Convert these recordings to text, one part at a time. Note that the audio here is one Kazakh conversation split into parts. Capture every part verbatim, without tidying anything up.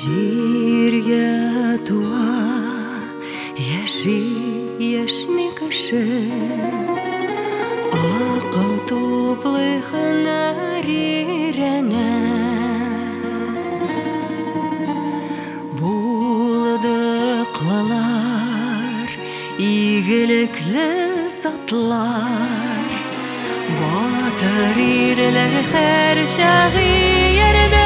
Жерге туа яши яшни кеше ақыл топлыхына рирене булдықлылар игіліклі затлар батыр ирлер һәр шағы ерде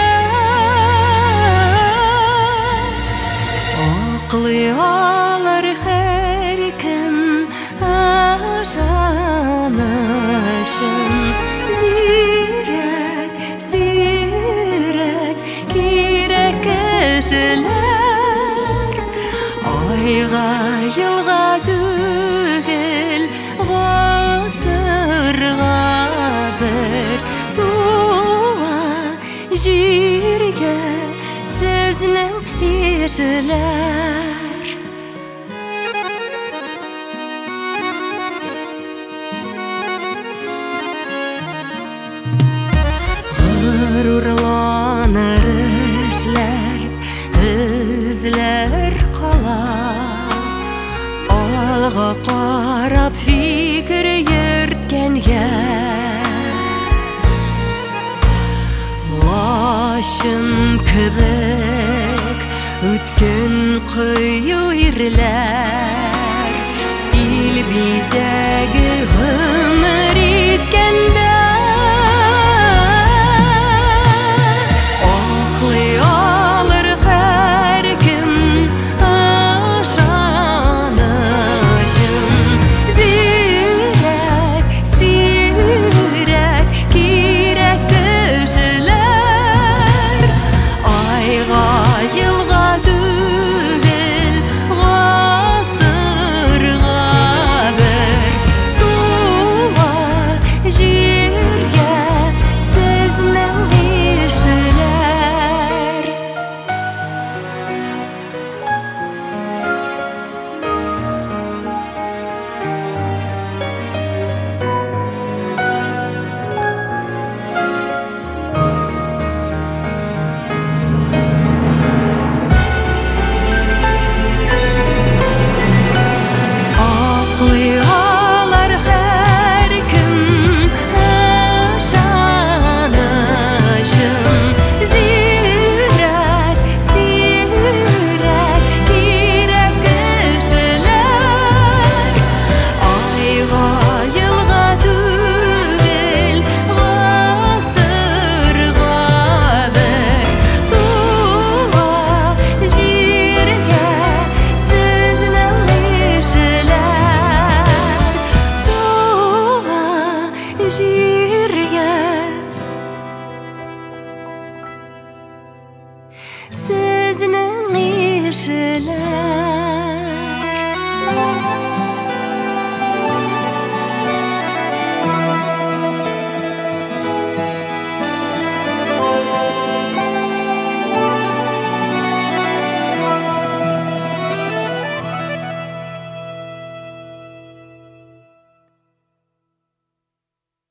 ақлы алар һәр кім ажанышын зирәк зирәк кирәк кешеләр айға йылға түгел ғасырға бір туа җиргә сезнең ишеләр ғорурланыр эшләр эзләр кала алга карап фикер йөрткәнгә лашын кебек үткен кыю ирләр ил бизәге